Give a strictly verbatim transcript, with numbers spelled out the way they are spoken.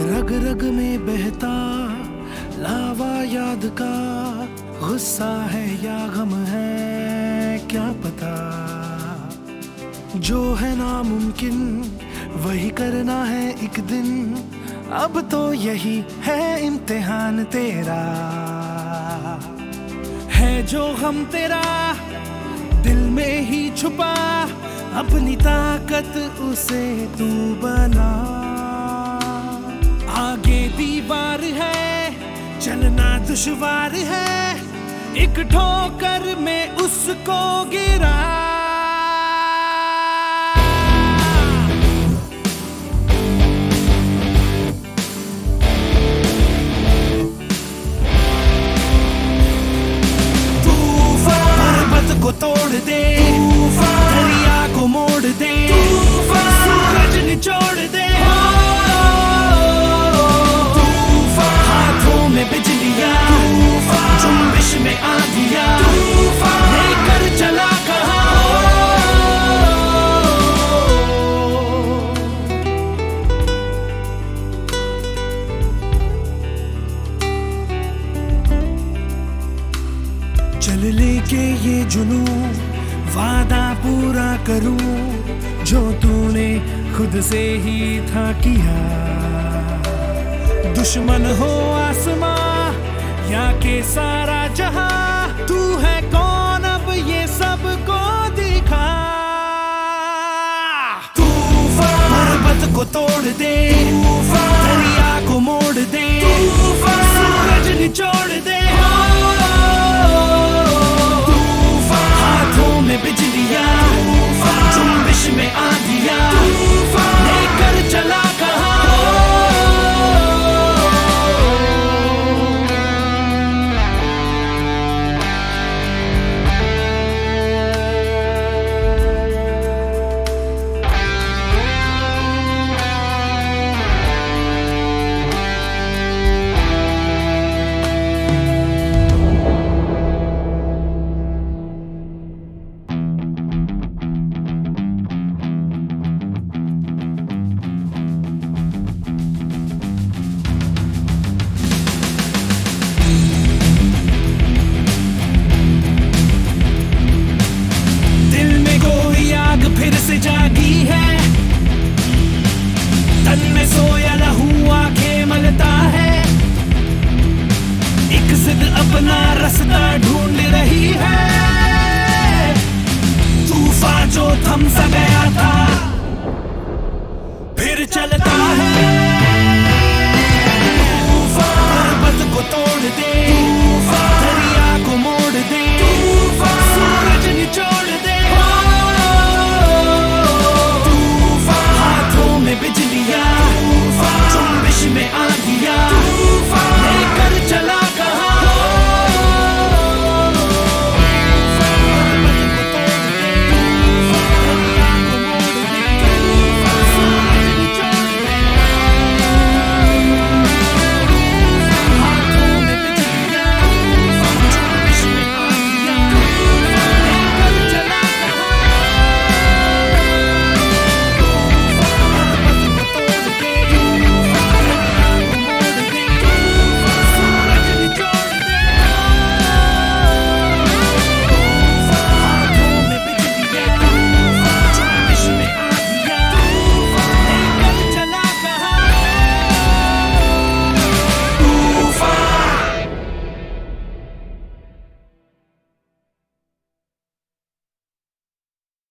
रग रग में बहता लावा याद का, गुस्सा है या गम है क्या पता। जो है नामुमकिन वही करना है एक दिन, अब तो यही है इम्तिहान तेरा। है जो हम तेरा दिल में ही छुपा, अपनी ताकत उसे तू बना। आगे दीवार है चलना दुश्वार है, एक ठोकर में उसको गिरा। को तोड़ दे, दरिया को मोड़ दे, सूरज निचोड़ दे, हाथों में बिजलियां, जुम्बिश में आंधियां, लेकर चला कहां। चल लेके ये जुनून वादा पूरा करूं, जो तूने खुद से ही था किया। दुश्मन हो आसमां या के सारा जहां, तू है कौन अब ये सबको दिखा। तूफान पर्वत को तोड़ दे, दरिया को मोड़ दे, सूरज निचोड़ दे, बिजलियां, जुम्बिश में आंधियां, लेकर चला कहां। फिर से जागी है, तन में सोया लहू आंखें मलता है, एक जिद अपना रास्ता ढूंढ रही है। तूफान जो थम सा गया था फिर चलता है।